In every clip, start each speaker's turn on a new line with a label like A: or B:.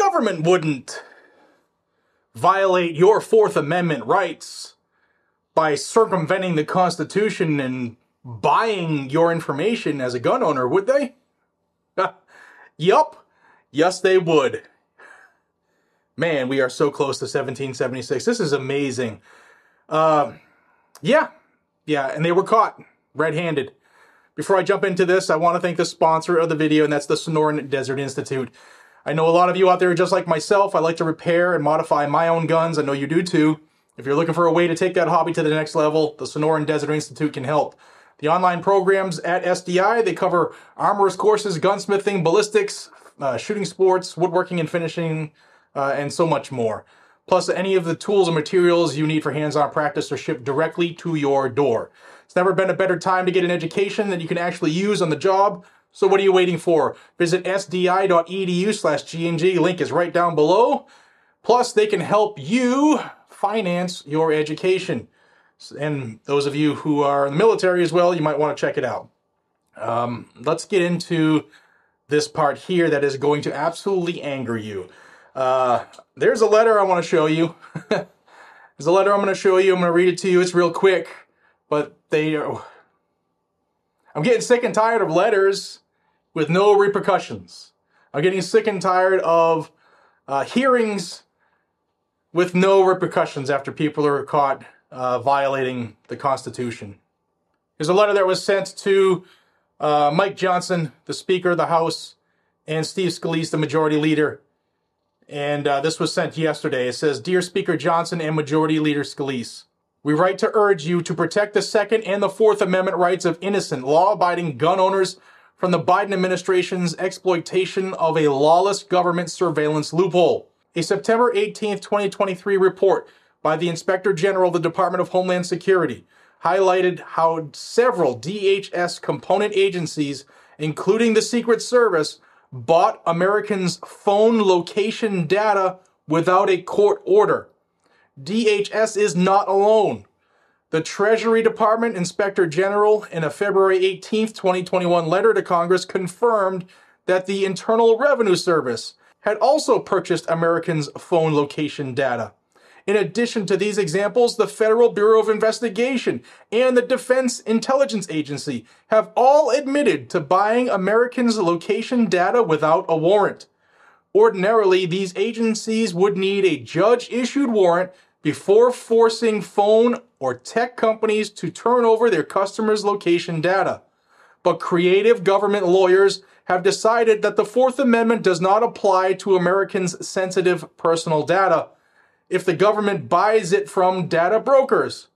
A: government wouldn't violate your Fourth Amendment rights by circumventing the Constitution and buying your information as a gun owner, would they? Yup. Yes, they would. Man, we are so close to 1776. This is amazing. Yeah, and they were caught red-handed. Before I jump into this, I want to thank the sponsor of the video, and that's the Sonoran Desert Institute. I know a lot of you out there are just like myself. I like to repair and modify my own guns. I know you do too. If you're looking for a way to take that hobby to the next level, the Sonoran Desert Institute can help. The online programs at SDI, they cover armorer's courses, gunsmithing, ballistics, shooting sports, woodworking and finishing, and so much more. Plus, any of the tools and materials you need for hands-on practice are shipped directly to your door. It's never been a better time to get an education that you can actually use on the job. So what are you waiting for? Visit sdi.edu/GNG. Link is right down below. Plus, they can help you finance your education. And those of you who are in the military as well, you might want to check it out. Let's get into this part here that is going to absolutely anger you. There's a letter I want to show you. There's a letter I'm going to show you. I'm going to read it to you. It's real quick, but I'm getting sick and tired of letters with no repercussions. I'm getting sick and tired of hearings with no repercussions after people are caught violating the Constitution. There's a letter that was sent to Mike Johnson, the Speaker of the House, and Steve Scalise, the Majority Leader. And this was sent yesterday. It says, "Dear Speaker Johnson and Majority Leader Scalise, we write to urge you to protect the Second and the Fourth Amendment rights of innocent, law-abiding gun owners from the Biden administration's exploitation of a lawless government surveillance loophole. A September 18, 2023 report by the Inspector General of the Department of Homeland Security highlighted how several DHS component agencies, including the Secret Service, bought Americans' phone location data without a court order. DHS is not alone. The Treasury Department Inspector General, in a February 18, 2021 letter to Congress, confirmed that the Internal Revenue Service had also purchased Americans' phone location data. In addition to these examples, the Federal Bureau of Investigation and the Defense Intelligence Agency have all admitted to buying Americans' location data without a warrant. Ordinarily, these agencies would need a judge-issued warrant before forcing phone or tech companies to turn over their customers' location data. But creative government lawyers have decided that the Fourth Amendment does not apply to Americans' sensitive personal data if the government buys it from data brokers.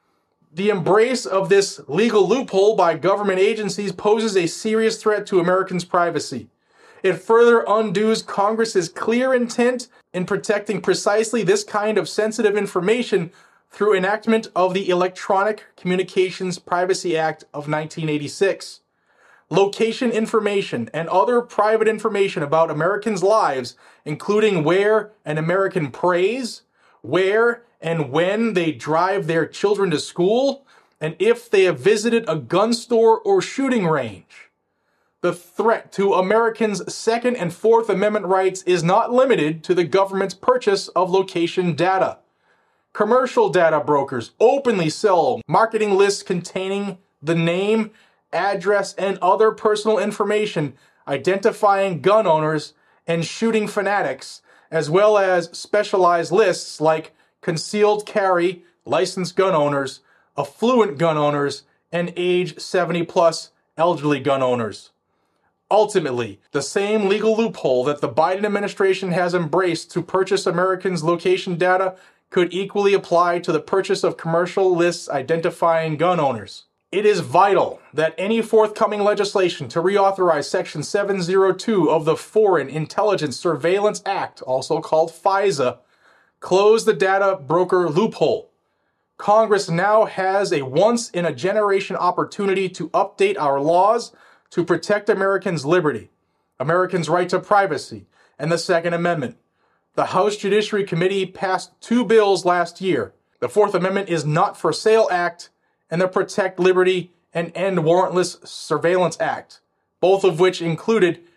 A: The embrace of this legal loophole by government agencies poses a serious threat to Americans' privacy. It further undoes Congress's clear intent in protecting precisely this kind of sensitive information through enactment of the Electronic Communications Privacy Act of 1986. Location information and other private information about Americans' lives, including where an American prays, where and when they drive their children to school, and if they have visited a gun store or shooting range. The threat to Americans' Second and Fourth Amendment rights is not limited to the government's purchase of location data. Commercial data brokers openly sell marketing lists containing the name, address, and other personal information identifying gun owners and shooting fanatics, as well as specialized lists like concealed carry, licensed gun owners, affluent gun owners, and age 70-plus elderly gun owners. Ultimately, the same legal loophole that the Biden administration has embraced to purchase Americans' location data could equally apply to the purchase of commercial lists identifying gun owners. It is vital that any forthcoming legislation to reauthorize Section 702 of the Foreign Intelligence Surveillance Act, also called FISA, close the data broker loophole. Congress now has a once-in-a-generation opportunity to update our laws to protect Americans' liberty, Americans' right to privacy, and the Second Amendment. The House Judiciary Committee passed 2 bills last year. The Fourth Amendment is Not for Sale Act and the Protect Liberty and End Warrantless Surveillance Act, both of which included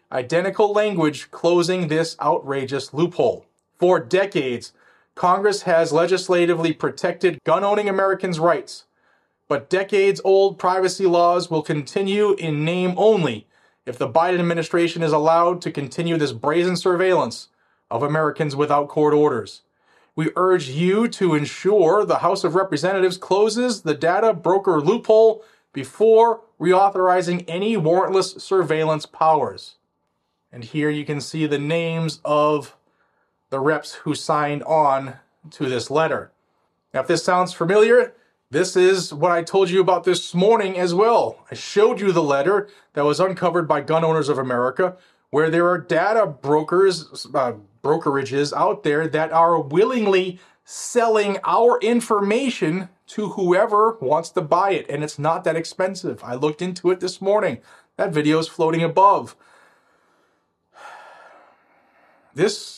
A: identical language closing this outrageous loophole. For decades, Congress has legislatively protected gun-owning Americans' rights, but decades-old privacy laws will continue in name only if the Biden administration is allowed to continue this brazen surveillance of Americans without court orders. We urge you to ensure the House of Representatives closes the data broker loophole before reauthorizing any warrantless surveillance powers. And here you can see the names of the reps who signed on to this letter. Now, if this sounds familiar, this is what I told you about this morning as well. I showed you the letter that was uncovered by Gun Owners of America, where there are data brokerages out there that are willingly selling our information to whoever wants to buy it. And it's not that expensive. I looked into it this morning. That video is floating above. This...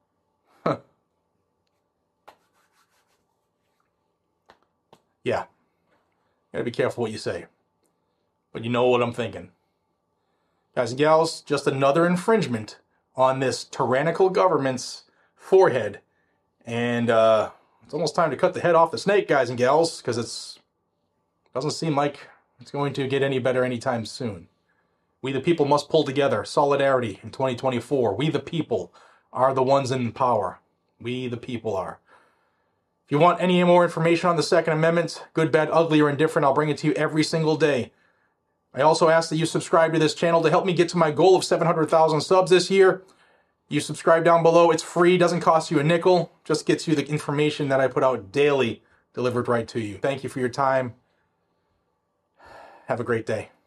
A: Yeah. Gotta be careful what you say. But you know what I'm thinking. Guys and gals, just another infringement on this tyrannical government's forehead. And it's almost time to cut the head off the snake, guys and gals, because it doesn't seem like it's going to get any better anytime soon. We the people must pull together. Solidarity in 2024. We the people are the ones in power. We the people are. If you want any more information on the Second Amendment, good, bad, ugly, or indifferent, I'll bring it to you every single day. I also ask that you subscribe to this channel to help me get to my goal of 700,000 subs this year. You subscribe down below. It's free, doesn't cost you a nickel, just gets you the information that I put out daily delivered right to you. Thank you for your time. Have a great day.